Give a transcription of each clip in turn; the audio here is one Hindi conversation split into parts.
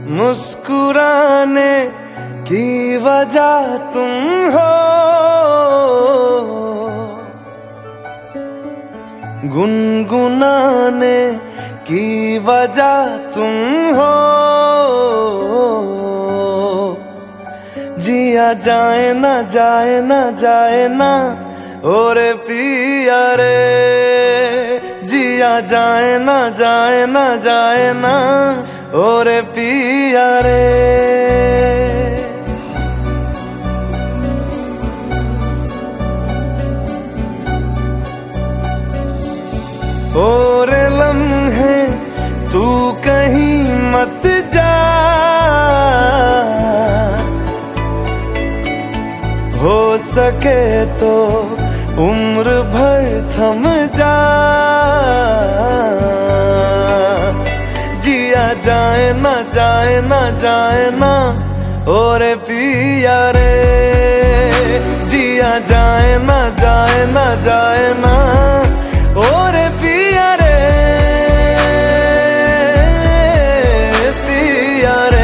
मुस्कुराने की वजह तुम हो, गुनगुनाने की वजह तुम हो। जिया जाए ना जाए ना जाए ना ओरे पिया रे, जिया जाए ना जाए ना जाए ना ओरे पिया रे। और लम्हे तू कहीं मत जा, हो सके तो उम्र भर थम जा। जिया जाए ना जाए ना जाए ना ओरे पिया रे, जिया जाए ना जाए ना जाए ना ओरे पिया रे, पिया रे।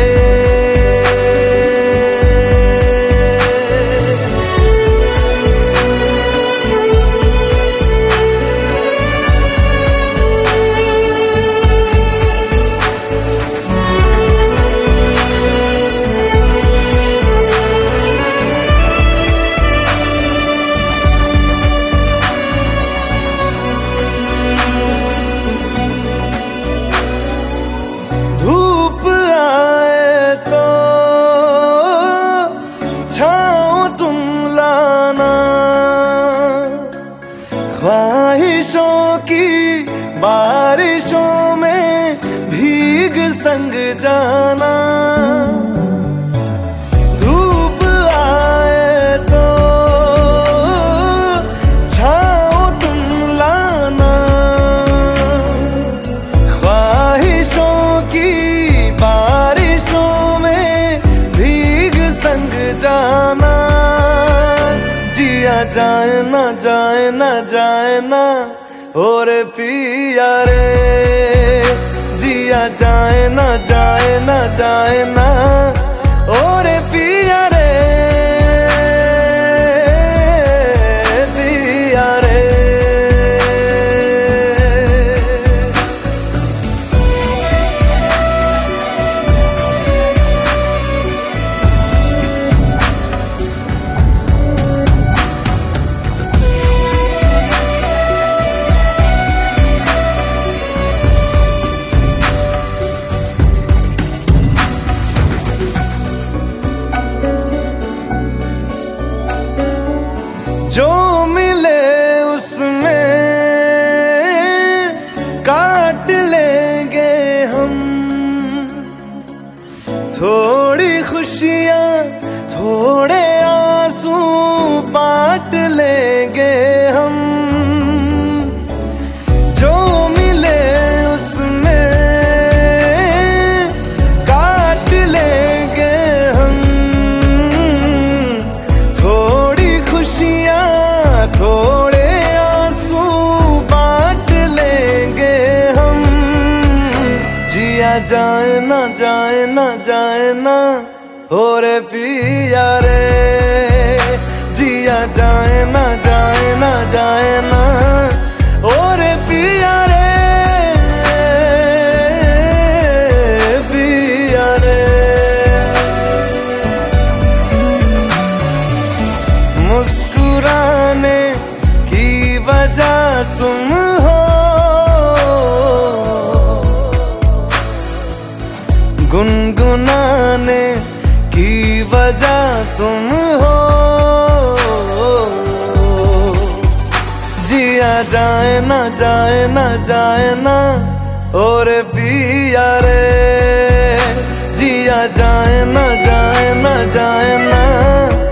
ख्वाहिशों की बारिशों में भीग संग जाना, धूप आए तो छाँव तुम लाना। ख्वाहिशों की बारिशों में भीग संग जाना। जिया जाए ना जाए ना जाए ना ओरे पिया रे, जिया जाए ना जाए ना जाए ना ओरे पिया रे, पिया रे। जो मिले उसमें काट लेंगे हम, थोड़ी खुशियाँ थोड़े आंसू बांट लेंगे हम। जो मिले उसमें काट लेंगे हम, थोड़ी खुशियाँ थोड़े आंसू बांट लेंगे हम। जिया जाए ना जाए ना जाए ना ओरे पिया रे, जिया जाए ना जाए ना जाए ना ओरे पिया रे, पिया रे। मुस्कुराने की वजह तुम हो, गुनगुनाने की वजह तुम हो। जिया जाए ना जाए ना जाए ना ओरे पिया रे, जिया जाए ना जाए ना जाए ना